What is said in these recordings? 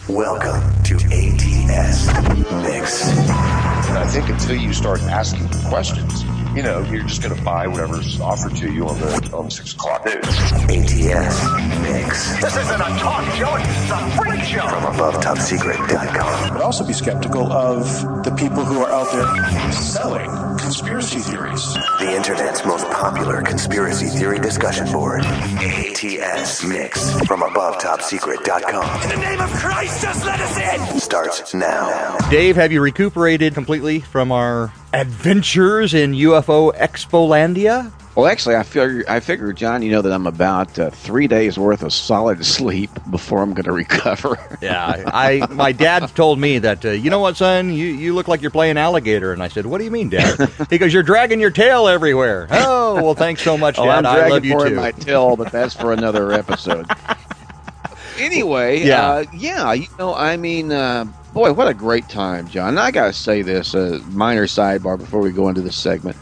Welcome to ATS Mix. And I think until you start asking questions, you're just going to buy whatever's offered to you on the 6 o'clock news. ATS Mix. This isn't a talk show, it's a freak show. From AboveTopSecret.com. But also be skeptical of the people who are out there selling conspiracy theories. The internet's most popular conspiracy theory discussion board. ATS Mix. From AboveTopSecret.com. In the name of Christ, just let us in! Starts now. Dave, have you recuperated completely from our adventures in UFO Expolandia? Well, actually, I figure, John, that I'm about 3 days worth of solid sleep before I'm going to recover. Yeah, my dad told me that, you know what, son, you look like you're playing alligator. And I said, what do you mean, Dad? He goes, you're dragging your tail everywhere. Oh, well, thanks so much, Dad. I'm I love you, more too. In my tail, but that's for another episode. Anyway, boy, what a great time, John. And I got to say this, minor sidebar before we go into this segment.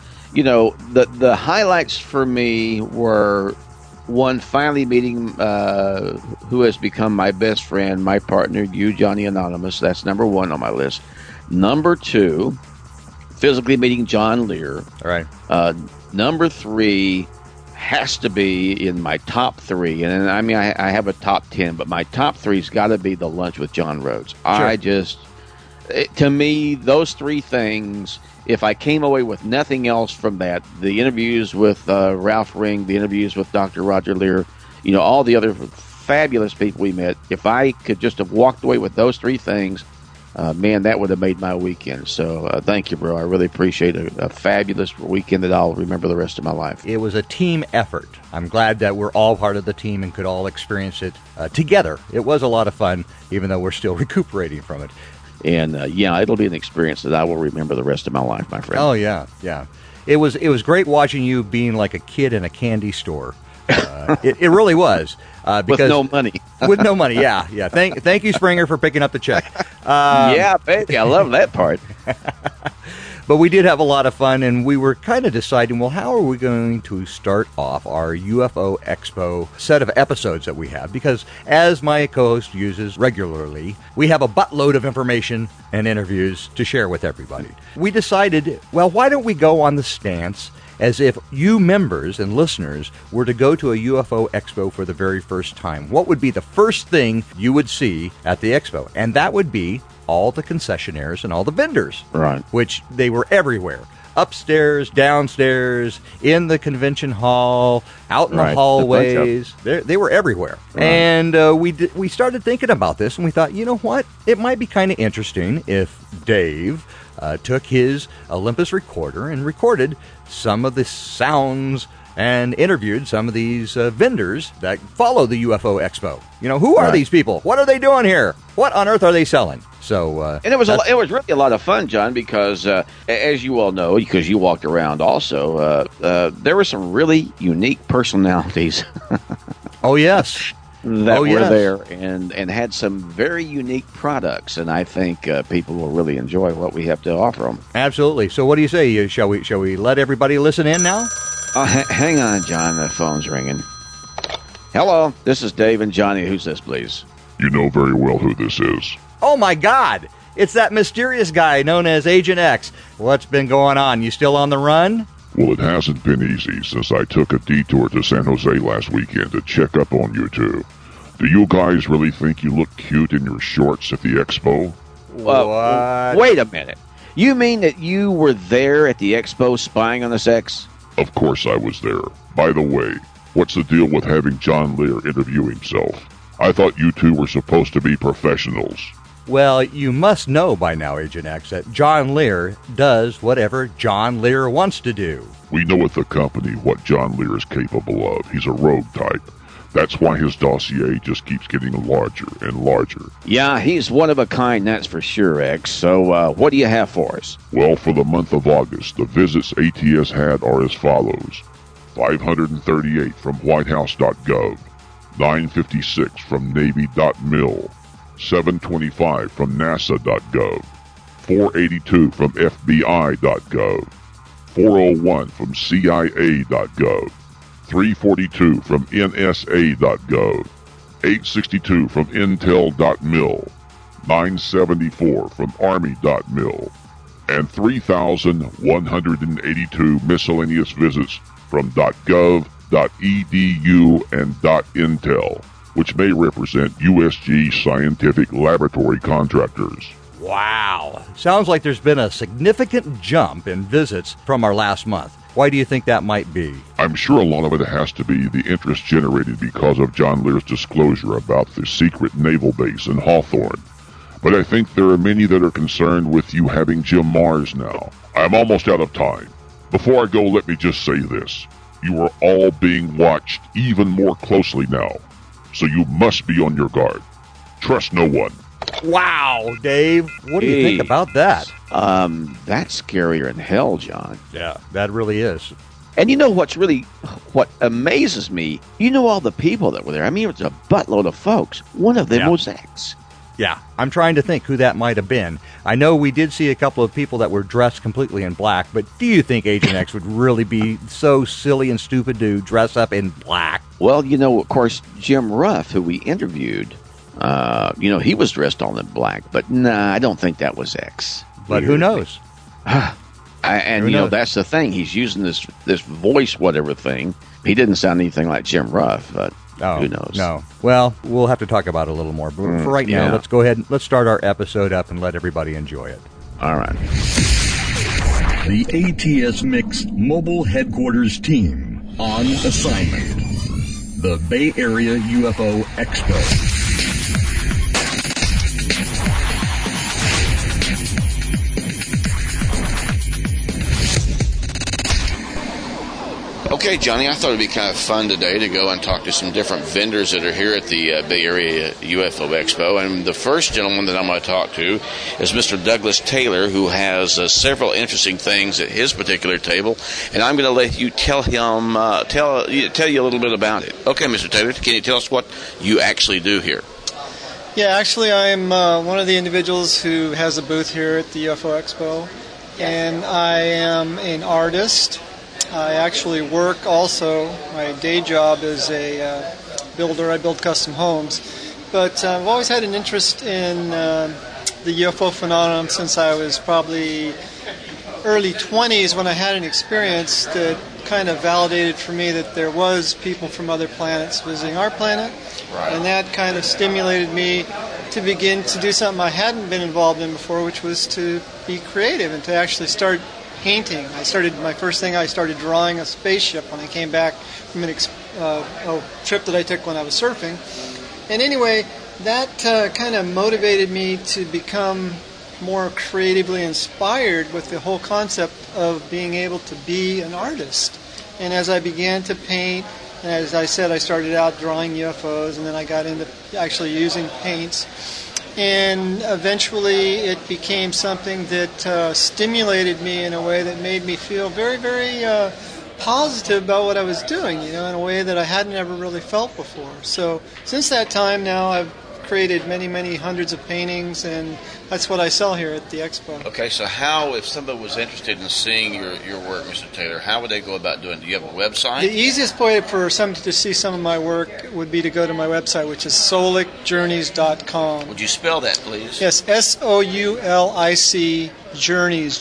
The highlights for me were, one, finally meeting who has become my best friend, my partner, you, Johnny Anonymous. That's number one on my list. Number two, physically meeting John Lear. All right. Number three has to be in my top three. And I have a top 10, but my top three's got to be the lunch with John Rhodes. Sure. To me, those three things, if I came away with nothing else from that, the interviews with Ralph Ring, the interviews with Dr. Roger Lear, all the other fabulous people we met, if I could just have walked away with those three things, man, that would have made my weekend. So thank you, bro. I really appreciate a fabulous weekend that I'll remember the rest of my life. It was a team effort. I'm glad that we're all part of the team and could all experience it together. It was a lot of fun, even though we're still recuperating from it. And, it'll be an experience that I will remember the rest of my life, my friend. Oh, yeah. It was great watching you being like a kid in a candy store. It really was. Because with no money. With no money, yeah. Thank you, Springer, for picking up the check. Yeah, baby, I love that part. But we did have a lot of fun, and we were kind of deciding, well, how are we going to start off our UFO Expo set of episodes that we have? Because as my co-host uses regularly, we have a buttload of information and interviews to share with everybody. We decided, well, why don't we go on the stance as if you members and listeners were to go to a UFO Expo for the very first time? What would be the first thing you would see at the Expo? And that would be all the concessionaires and all the vendors. Right. Which they were everywhere. Upstairs, downstairs, in the convention hall, out in the hallways. They were everywhere. Right. And we started thinking about this, and we thought, you know what? It might be kind of interesting if Dave took his Olympus recorder and recorded some of the sounds and interviewed some of these vendors that follow the UFO Expo. Who are these people? What are they doing here? What on earth are they selling? So, and it was really a lot of fun, John, because as you all know, because you walked around also, there were some really unique personalities. Oh, yes. That were there and had some very unique products, and I think people will really enjoy what we have to offer them. Absolutely. So what do you say? Shall we let everybody listen in now? Hang on, John. The phone's ringing. Hello, this is Dave and Johnny. Who's this, please? You know very well who this is. Oh, my God. It's that mysterious guy known as Agent X. What's been going on? You still on the run? Well, it hasn't been easy since I took a detour to San Jose last weekend to check up on you two. Do you guys really think you look cute in your shorts at the expo? What? Wait a minute. You mean that you were there at the expo spying on the sex? Of course I was there. By the way, what's the deal with having John Lear interview himself? I thought you two were supposed to be professionals. Well, you must know by now, Agent X, that John Lear does whatever John Lear wants to do. We know at the company what John Lear is capable of. He's a rogue type. That's why his dossier just keeps getting larger and larger. Yeah, he's one of a kind, that's for sure, X. So, what do you have for us? Well, for the month of August, the visits ATS had are as follows. 538 from whitehouse.gov, 956 from navy.mil, 725 from nasa.gov, 482 from fbi.gov, 401 from cia.gov, 342 from nsa.gov, 862 from intel.mil, 974 from Army.mil, and 3,182 miscellaneous visits from .gov, .edu, and .intel, which may represent USG scientific laboratory contractors. Wow. Sounds like there's been a significant jump in visits from our last month. Why do you think that might be? I'm sure a lot of it has to be the interest generated because of John Lear's disclosure about the secret naval base in Hawthorne. But I think there are many that are concerned with you having Jim Mars now. I'm almost out of time. Before I go, let me just say this. You are all being watched even more closely now, so you must be on your guard. Trust no one. Wow, Dave. What do you think about that? That's scarier than hell, John. Yeah, that really is. And you know what amazes me? You know all the people that were there. I mean, it was a buttload of folks. One of them was X. Yeah, I'm trying to think who that might have been. I know we did see a couple of people that were dressed completely in black, but do you think Agent X would really be so silly and stupid to dress up in black? Well, you know, of course, Jim Ruff, who we interviewed, he was dressed all in black, but nah, I don't think that was X. But who knows? That's the thing. He's using this voice whatever thing. He didn't sound anything like Jim Ruff, but who knows? No. Well, we'll have to talk about it a little more. But for right now, let's go ahead and let's start our episode up and let everybody enjoy it. All right. The ATS Mix Mobile Headquarters team on assignment. The Bay Area UFO Expo. Okay, Johnny, I thought it'd be kind of fun today to go and talk to some different vendors that are here at the Bay Area UFO Expo. And the first gentleman that I'm going to talk to is Mr. Douglas Taylor, who has several interesting things at his particular table. And I'm going to let you tell him, tell you a little bit about it. Okay, Mr. Taylor, can you tell us what you actually do here? Yeah, actually, I'm one of the individuals who has a booth here at the UFO Expo. And I am an artist. I actually work also, my day job is a builder. I build custom homes. But I've always had an interest in the UFO phenomenon since I was probably early 20s when I had an experience that kind of validated for me that there was people from other planets visiting our planet. Right. And that kind of stimulated me to begin to do something I hadn't been involved in before, which was to be creative and to actually start painting. I started drawing a spaceship when I came back from a trip that I took when I was surfing. And anyway, that kind of motivated me to become more creatively inspired with the whole concept of being able to be an artist. And as I began to paint, and as I said, I started out drawing UFOs, and then I got into actually using paints. And eventually it became something that stimulated me in a way that made me feel very, very positive about what I was doing, in a way that I hadn't ever really felt before. So since that time now, I've created many, many hundreds of paintings, and that's what I sell here at the expo. Okay, so how, if somebody was interested in seeing your work, Mr. Taylor, how would they go about doing it? Do you have a website? The easiest way for somebody to see some of my work would be to go to my website, which is soulicjourneys.com. Would you spell that, please? Yes, SOULIC Journeys,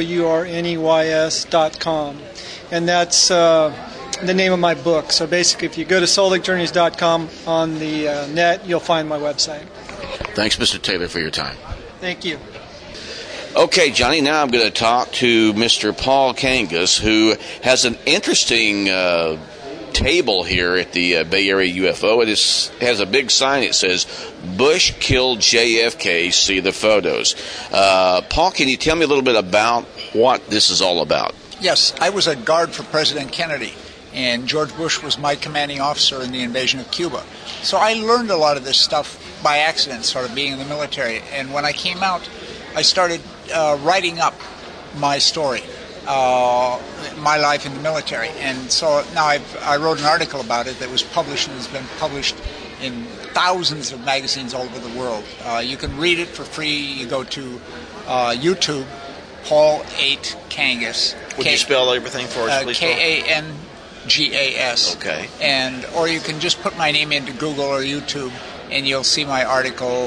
JOURNEYS.com. And that's the name of my book. So basically, if you go to soulicjourneys.com on the net, you'll find my website. Thanks, Mr. Taylor, for your time. Thank you. Okay, Johnny, now I'm going to talk to Mr. Paul Kangas, who has an interesting table here at the Bay Area UFO. It has a big sign. It says, Bush killed JFK, see the photos. Paul, can you tell me a little bit about what this is all about? Yes, I was a guard for President Kennedy, and George Bush was my commanding officer in the invasion of Cuba. So I learned a lot of this stuff by accident, sort of being in the military. And when I came out, I started writing up my story, my life in the military. And so now I wrote an article about it that was published and has been published in thousands of magazines all over the world. You can read it for free. You go to YouTube, Paul 8 Kangas. Would you spell everything for us, please? Kangas. Okay. Or you can just put my name into Google or YouTube, and you'll see my article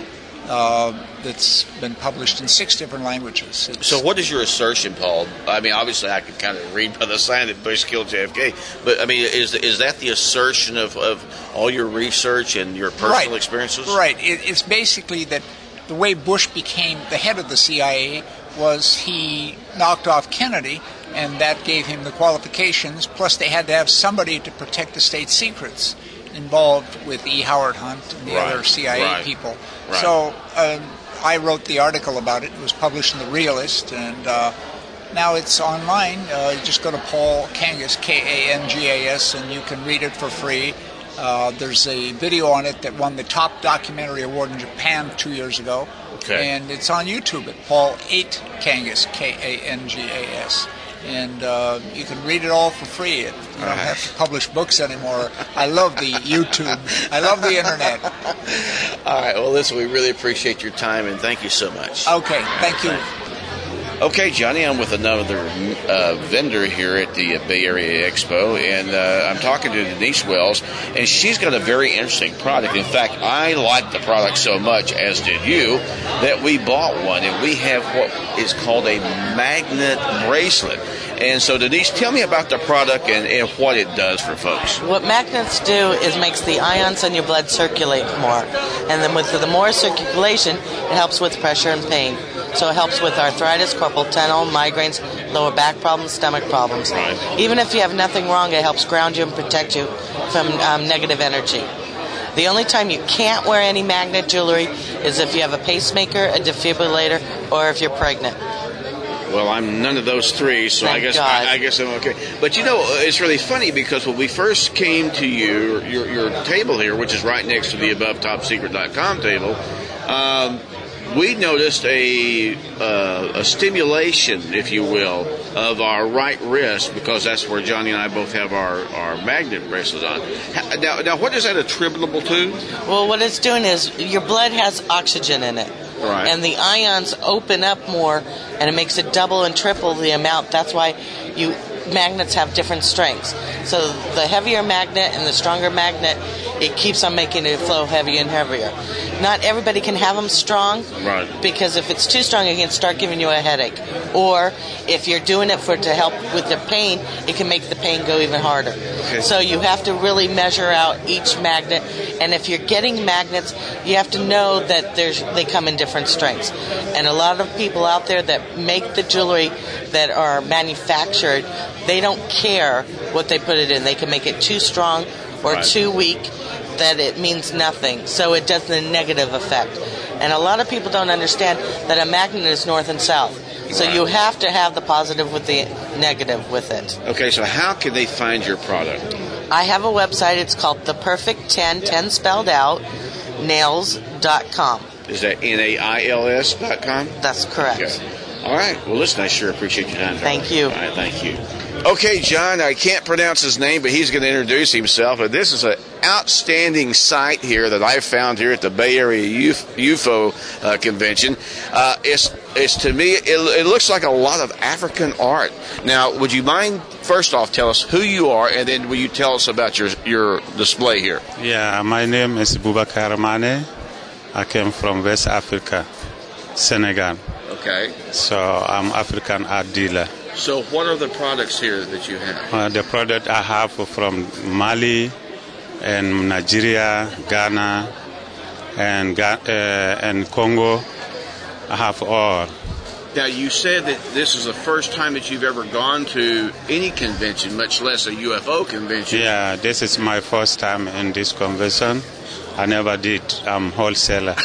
that's been published in 6 different languages. So what is your assertion, Paul? I mean, obviously I can kind of read by the sign that Bush killed JFK, but I mean, is that the assertion of all your research and your personal experiences? Right. It's basically that the way Bush became the head of the CIA was he knocked off Kennedy, and that gave him the qualifications, plus they had to have somebody to protect the state secrets involved with E. Howard Hunt and the other CIA people. Right. So I wrote the article about it. It was published in The Realist, and now it's online. You just go to Paul Kangas, Kangas, and you can read it for free. There's a video on it that won the top documentary award in Japan 2 years ago. Okay. And it's on YouTube at Paul 8 Kangas, Kangas. And you can read it all for free. You don't have to publish books anymore. I love the YouTube. I love the internet. All right. Well, listen, we really appreciate your time, and thank you so much. Okay. Thank you. Okay, Johnny, I'm with another vendor here at the Bay Area Expo, and I'm talking to Denise Wells, and she's got a very interesting product. In fact, I like the product so much, as did you, that we bought one, and we have what is called a magnet bracelet. And so, Denise, tell me about the product and what it does for folks. What magnets do is makes the ions in your blood circulate more. And then with the more circulation, it helps with pressure and pain. So it helps with arthritis, carpal tunnel, migraines, lower back problems, stomach problems. Right. Even if you have nothing wrong, it helps ground you and protect you from negative energy. The only time you can't wear any magnet jewelry is if you have a pacemaker, a defibrillator, or if you're pregnant. Well, I'm none of those three, so I guess I'm okay. But you know, it's really funny because when we first came to your table here, which is right next to the AboveTopSecret.com table, we noticed a stimulation, if you will, of our right wrist, because that's where Johnny and I both have our magnet bracelets on. Now, what is that attributable to? Well, what it's doing is your blood has oxygen in it. Right. And the ions open up more, and it makes it double and triple the amount. That's why magnets have different strengths. So the heavier magnet and the stronger magnet, it keeps on making it flow heavier and heavier. Not everybody can have them strong, right? Because if it's too strong, it can start giving you a headache. Or if you're doing it to help with the pain, it can make the pain go even harder. Okay. So you have to really measure out each magnet. And if you're getting magnets, you have to know that they come in different strengths. And a lot of people out there that make the jewelry that are manufactured, they don't care what they put it in. They can make it too strong or too weak, that it means nothing. So it does the negative effect. And a lot of people don't understand that a magnet is north and south. So you have to have the positive with the negative with it. Okay, so how can they find your product? I have a website. It's called The Perfect 10, 10 spelled out, nails.com. Is that nails.com? That's correct. Okay. All right. Well, listen, I sure appreciate your time. Thank you. All right, thank you. Okay, John, I can't pronounce his name, but he's going to introduce himself. This is an outstanding site here that I found here at the Bay Area UFO Convention. It's to me, it looks like a lot of African art. Now, would you mind, first off, tell us who you are, and then will you tell us about your display here? Yeah, my name is Boubacar Mane. I came from West Africa, Senegal. Okay. So I'm African art dealer. So what are the products here that you have? The product I have from Mali and Nigeria, Ghana, and Congo. I have all. Now, you said that this is the first time that you've ever gone to any convention, much less a UFO convention. Yeah, this is my first time in this convention. I never did. I'm wholesaler.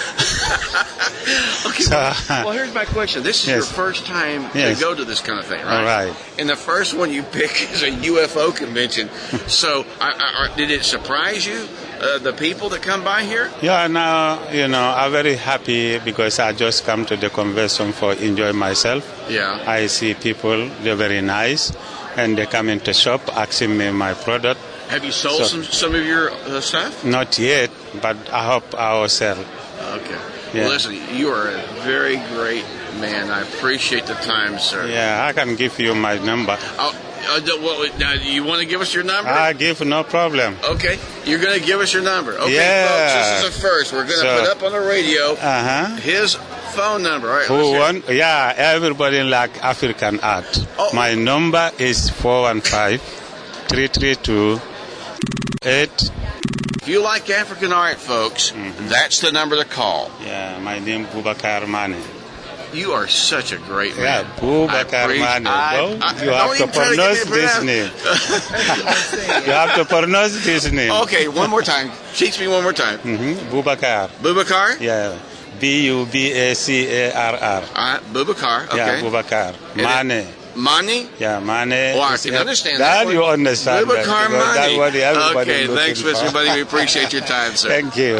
Okay, well, here's my question. This is your first time to go to this kind of thing, right? All right. And the first one you pick is a UFO convention. So, did it surprise you, the people that come by here? Yeah, now, I'm very happy because I just come to the convention for enjoy myself. Yeah. I see people, they're very nice, and they come into shop asking me my product. Have you sold some of your stuff? Not yet, but I hope I will sell. Okay. Yeah. Well, listen, you are a very great man. I appreciate the time, sir. Yeah, I can give you my number. Now, you want to give us your number? I give no problem. Okay, you're going to give us your number. Okay, yeah. folks, this is a first. We're going to put up on the radio his phone number. All right, everybody like African art. My number is 415-332-8. If you like African art, folks, that's the number to call. Yeah, my name is Boubacar Mane. You are such a great man. Yeah, Boubacar Mane. You have to pronounce this name. You have to pronounce this name. Okay, one more time. Teach me one more time. Boubacar. Boubacar? Yeah. Bubacar. Boubacar. Okay. Yeah, Boubacar. Mane. Mane? Yeah, Mane. Oh, I can understand that. That you understand. Boubacar Mane. Okay, thanks, Mr. Buddy. We appreciate your time, sir. Thank you.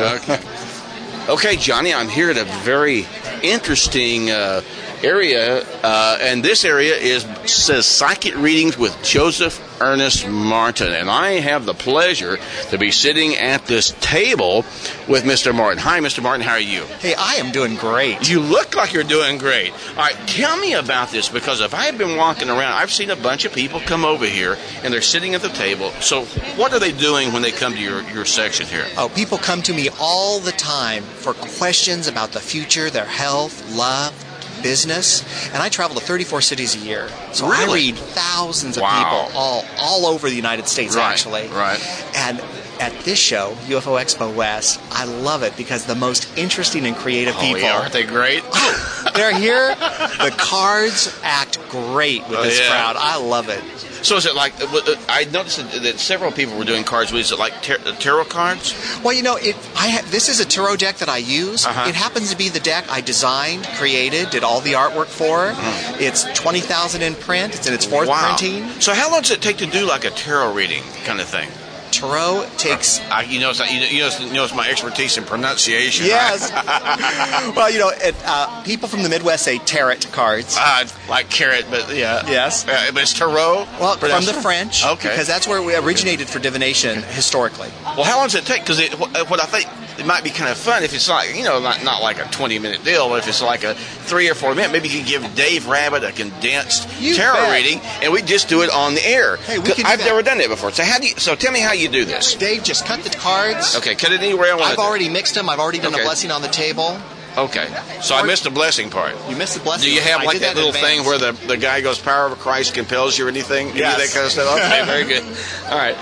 Okay, Johnny, I'm here at a very interesting area, and this area says Psychic Readings with Joseph Ernest Martin, and I have the pleasure to be sitting at this table with Mr. Martin. Hi, Mr. Martin, how are you? Hey, I am doing great. You look like you're doing great. All right, tell me about this, because if I've been walking around, I've seen a bunch of people come over here, and they're sitting at the table. So what are they doing when they come to your section here? Oh, people come to me all the time for questions about the future, their health, love, business, and I travel to 34 cities a year. So really? I read thousands of people all over the United States, actually. Right. And at this show, UFO Expo West, I love it because the most interesting and creative people. Yeah, aren't they great? They're here. The cards act great with this crowd. I love it. So is it like, I noticed that several people were doing cards. Is it like tarot cards? Well, this is a tarot deck that I use. It happens to be the deck I designed, created, did all the artwork for. It's 20,000 in print. It's in its fourth printing. So how long does it take to do like a tarot reading kind of thing? Tarot takes... You notice my expertise in pronunciation. Yes. Right? Well, people from the Midwest say tarot cards. Like carrot, but yeah. Yes. But it's tarot? Well, from the French. Okay. Because that's where we originated for divination historically. Well, how long does it take? Because what I think it might be kind of fun if it's like, not like a 20-minute deal, but if it's like a 3 or 4 minute, maybe you can give Dave Rabbit a condensed tarot reading, and we just do it on the air. Hey, we can I've never done that before. So tell me how you do this. Dave, just cut the cards. Okay, cut it anywhere I want. I've already mixed them. I've already done a blessing on the table. Okay, so I missed the blessing part. You missed the blessing. Do you have like that little thing where the guy goes, "Power of Christ compels you," or anything? Yes. Any of that kind of stuff? Okay, very good. All right.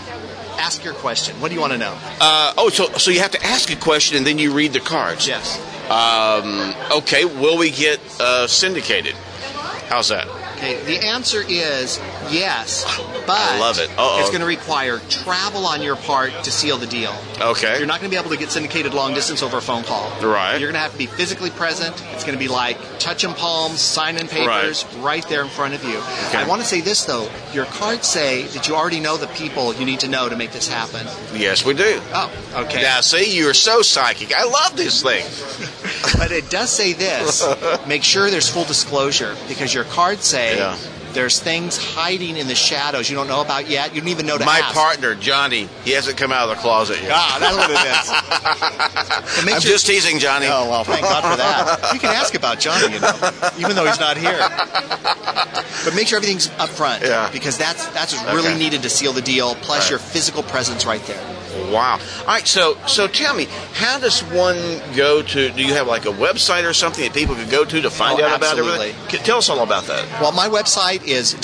Ask your question. What do you want to know? So you have to ask a question and then you read the cards. Yes. Okay, will we get syndicated? How's that? Okay, the answer is yes, but I love it. It's going to require travel on your part to seal the deal. Okay. You're not going to be able to get syndicated long distance over a phone call. Right. You're going to have to be physically present. It's going to be like touching palms, signing papers right there in front of you. Okay. I want to say this, though. Your cards say that you already know the people you need to know to make this happen. Yes, we do. Oh, okay. Now, see, you're so psychic. I love this thing. But it does say this. Make sure there's full disclosure, because your cards say there's things hiding in the shadows you don't know about yet. You don't even know to ask. My partner, Johnny, he hasn't come out of the closet yet. That's what it is. I'm just teasing Johnny. Oh, well, thank God for that. You can ask about Johnny, even though he's not here. But make sure everything's up front, because that's what's really needed to seal the deal, plus your physical presence right there. Wow. All right, so tell me, how does one go to, do you have like a website or something that people could go to find out about everything? Tell us all about that. Well, my website is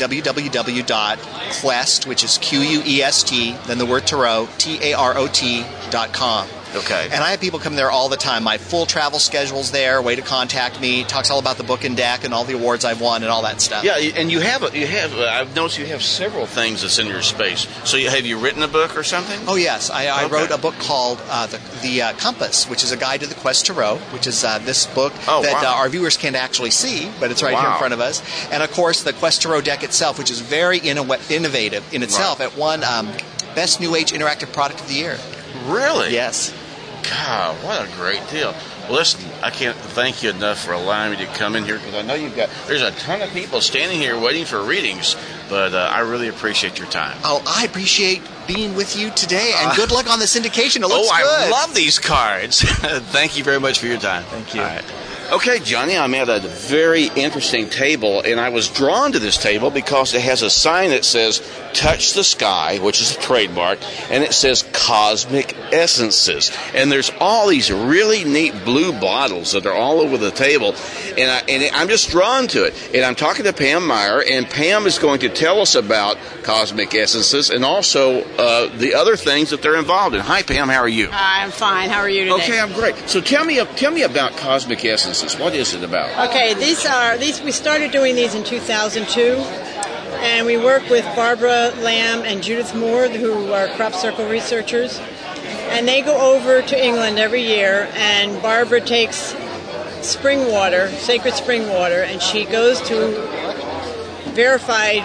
www.quest, which is Quest, then the word tarot, TAROT.com. Okay. And I have people come there all the time. My full travel schedule's there, way to contact me, talks all about the book and deck and all the awards I've won and all that stuff. Yeah, and you have I've noticed you have several things that's in your space. So have you written a book or something? Oh, yes. I wrote a book called the Compass, which is a guide to the Quest Tarot, which is this book that our viewers can't actually see, but it's right here in front of us. And, of course, the Quest Tarot deck itself, which is very innovative in itself. It won Best New Age Interactive Product of the Year. Really? Yes. God, what a great deal. Well, listen, I can't thank you enough for allowing me to come in here, because I know there's a ton of people standing here waiting for readings, but I really appreciate your time. Oh, I appreciate being with you today, and good luck on the syndication. It looks good. I love these cards. Thank you very much for your time. Thank you. All right. Okay, Johnny, I'm at a very interesting table, and I was drawn to this table because it has a sign that says Touch the Sky, which is a trademark, and it says Cosmic Essences. And there's all these really neat blue bottles that are all over the table, and I'm just drawn to it. And I'm talking to Pam Meyer, and Pam is going to tell us about Cosmic Essences and also the other things that they're involved in. Hi, Pam, how are you? I'm fine. How are you today? Okay, I'm great. So tell me about Cosmic Essences. What is it about? Okay, these we started doing these in 2002, and we work with Barbara Lamb and Judith Moore, who are crop circle researchers, and they go over to England every year, and Barbara takes spring water, sacred spring water, and she goes to verified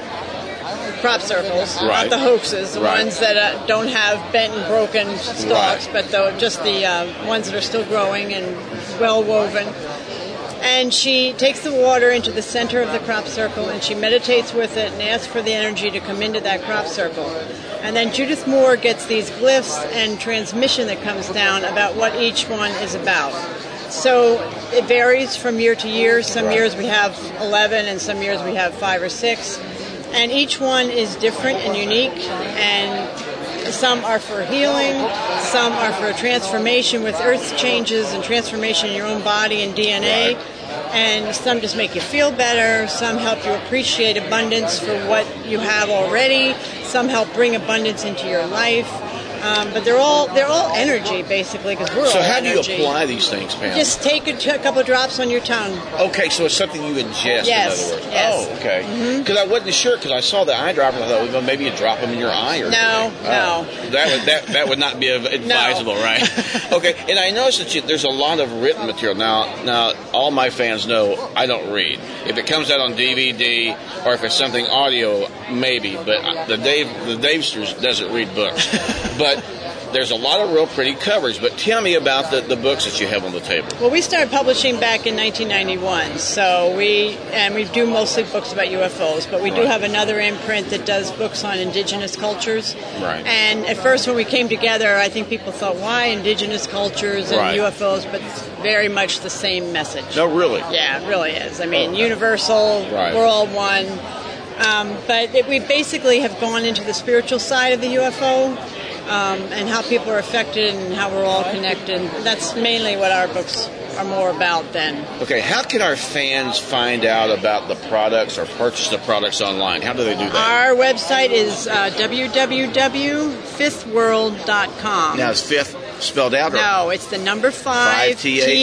crop circles, not the hoaxes, the ones that don't have bent and broken stalks, but just the ones that are still growing and well woven. And she takes the water into the center of the crop circle, and she meditates with it and asks for the energy to come into that crop circle. And then Judith Moore gets these glyphs and transmission that comes down about what each one is about. So it varies from year to year. Some years we have 11, and some years we have 5 or 6. And each one is different and unique, and some are for healing, some are for transformation with earth changes and transformation in your own body and DNA, and some just make you feel better, some help you appreciate abundance for what you have already, some help bring abundance into your life. But they're all energy, basically, because we're all energy. So how do you apply these things, Pam? Just take a couple drops on your tongue. Okay, so it's something you ingest, in other words. Yes. Oh, okay. Because I wasn't sure, because I saw the eyedropper, and I thought, well, maybe you drop them in your eye or something. No. That would not be advisable, right? Okay, and I noticed that there's a lot of written material. Now, all my fans know I don't read. If it comes out on DVD, or if it's something audio, maybe, but the Davesters doesn't read books. But there's a lot of real pretty covers. But tell me about the books that you have on the table. Well, we started publishing back in 1991, so we do mostly books about UFOs, but we do have another imprint that does books on indigenous cultures. Right. And at first when we came together, I think people thought, why indigenous cultures and UFOs? But it's very much the same message. No, really? Yeah, it really is. I mean, universal, we're all one. But we basically have gone into the spiritual side of the UFO. And how people are affected and how we're all connected. That's mainly what our books are more about then. Okay, how can our fans find out about the products or purchase the products online? How do they do that? Our website is www.fifthworld.com. Now, is fifth spelled out? Or? No, it's the number 5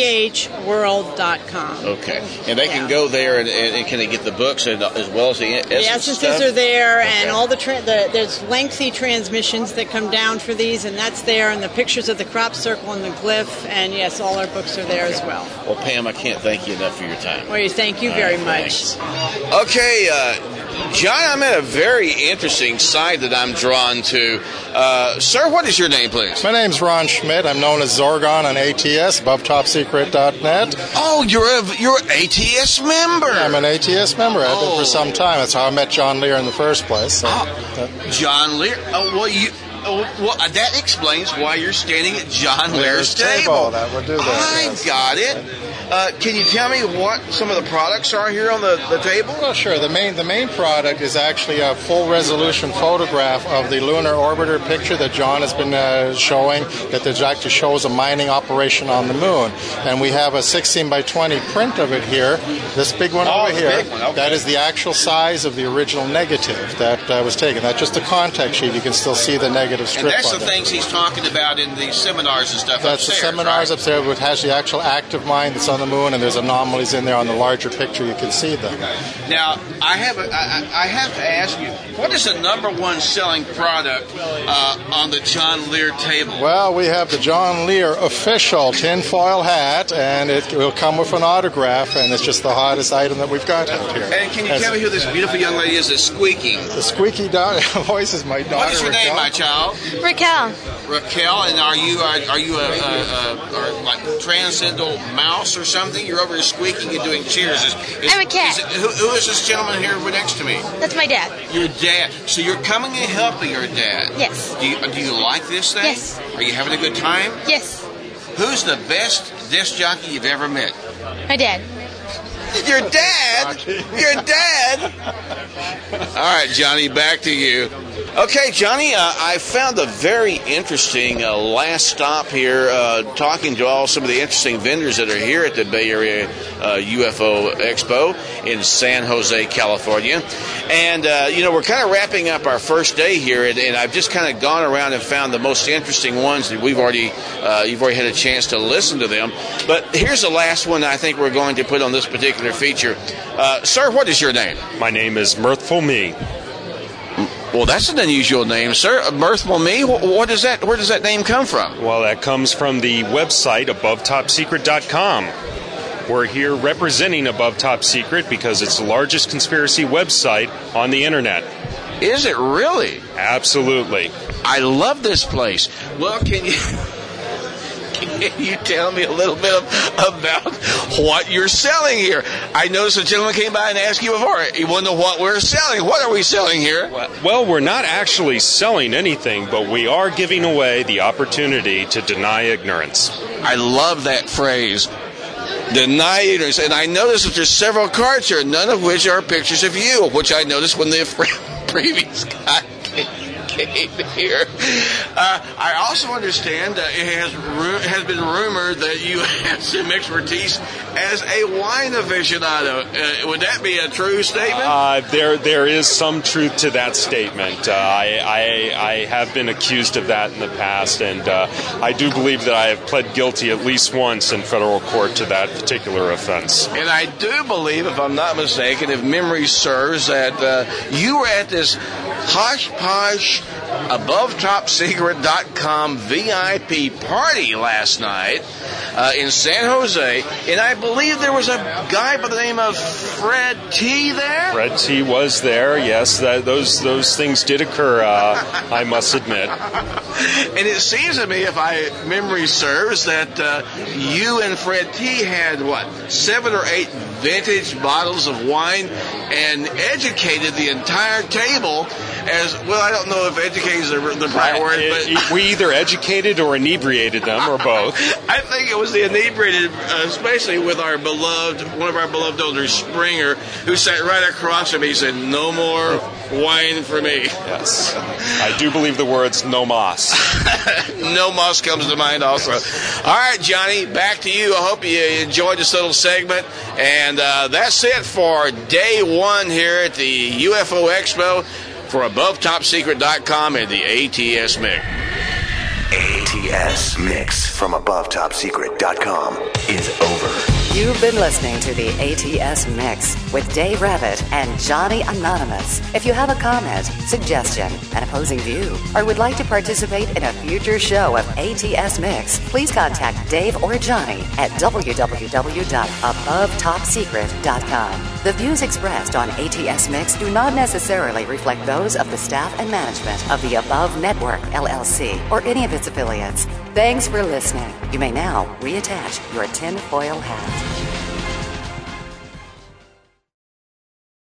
THworld.com. Okay, and they can go there and can they get the books as well as the essences stuff? Are there, and all there's lengthy transmissions that come down for these, and that's there, and the pictures of the crop circle and the glyph, and yes, all our books are there as well. Well, Pam, I can't thank you enough for your time. Well, thank you very much. Okay, John, I'm at a very interesting site that I'm drawn to. Sir, what is your name, please? My name's Ron Schmidt. I'm known as Zorgon on ATS, above topsecret.net. Oh, you're an ATS member. I'm an ATS member. I've been for some time. That's how I met John Lear in the first place. So, John Lear? Well, that explains why you're standing at John Lear's table. That would do that. I got it. Can you tell me what some of the products are here on the table? Well, sure. The main product is actually a full resolution photograph of the lunar orbiter picture that John has been showing, that actually shows a mining operation on the moon. And we have a 16 by 20 print of it here. This big one over here. Big one. Okay. That is the actual size of the original negative that was taken. That's just a contact sheet. You can still see the negative strip. And that's the things he's talking about in the seminars and stuff That's upstairs, the seminars right? upstairs, which has the actual active mine that's on the moon, and there's anomalies in there on the larger picture. You can see them. Now, I have to ask you, what is the number one selling product on the John Lear table? Well, we have the John Lear official tinfoil hat, and it will come with an autograph, and it's just the hottest item that we've got out here. And can you tell me who this beautiful young lady is that's squeaking? The squeaky voice is my daughter. What is your name, my child? Raquel. Raquel, and are you a like transcendental mouse or something? You're over here squeaking and doing cheers. I'm a cat. Who is this gentleman here next to me? That's my dad. Your dad. So you're coming and helping your dad. Yes. Do you like this thing? Yes. Are you having a good time? Yes. Who's the best disc jockey you've ever met? My dad. Your dad? Your dad? All right, Johnny, back to you. Okay, Johnny, I found a very interesting last stop here, talking to some of the interesting vendors that are here at the Bay Area UFO Expo in San Jose, California. And, we're kind of wrapping up our first day here, and I've just kind of gone around and found the most interesting ones that you've already had a chance to listen to them. But here's the last one I think we're going to put on this particular feature. Sir, what is your name? My name is Mirthful Me. Well, that's an unusual name, sir. Mirthful Me? Where does that name come from? Well, that comes from the website AboveTopSecret.com. We're here representing Above Top Secret because it's the largest conspiracy website on the internet. Is it really? Absolutely. I love this place. Well, can you tell me a little bit about what you're selling here? I noticed a gentleman came by and asked you before. He wanted to know what we're selling. What are we selling here? Well, we're not actually selling anything, but we are giving away the opportunity to deny ignorance. I love that phrase. Deny ignorance. And I noticed that there's several cards here, none of which are pictures of you, which I noticed when the previous guy came here. I also understand it has been rumored that you have some expertise as a wine aficionado. Would that be a true statement? There is some truth to that statement. I have been accused of that in the past, and I do believe that I have pled guilty at least once in federal court to that particular offense. And I do believe, if I'm not mistaken, if memory serves, that you were at this Hosh-Posh AboveTopSecret.com VIP party last night in San Jose, and I believe there was a guy by the name of Fred T there? Fred T was there, yes. Those things did occur, I must admit. And it seems to me, if memory serves, that you and Fred T had, 7 or 8 vintage bottles of wine and educated the entire table as, well, I don't know if educated is the right word, but we either educated or inebriated them, or both. I think it was the inebriated, especially with one of our beloved owners, Springer, who sat right across from me. He said, "No more wine for me." Yes, I do believe the words "no mas." No mas comes to mind also. All right, Johnny, back to you. I hope you enjoyed this little segment, and that's it for day one here at the UFO Expo. For AboveTopSecret.com and the ATS Mix. ATS Mix from AboveTopSecret.com is over. You've been listening to the ATS Mix with Dave Rabbit and Johnny Anonymous. If you have a comment, suggestion, an opposing view, or would like to participate in a future show of ATS Mix, please contact Dave or Johnny at www.AboveTopSecret.com. The views expressed on ATS Mix do not necessarily reflect those of the staff and management of the Above Network, LLC, or any of its affiliates. Thanks for listening. You may now reattach your tinfoil hat.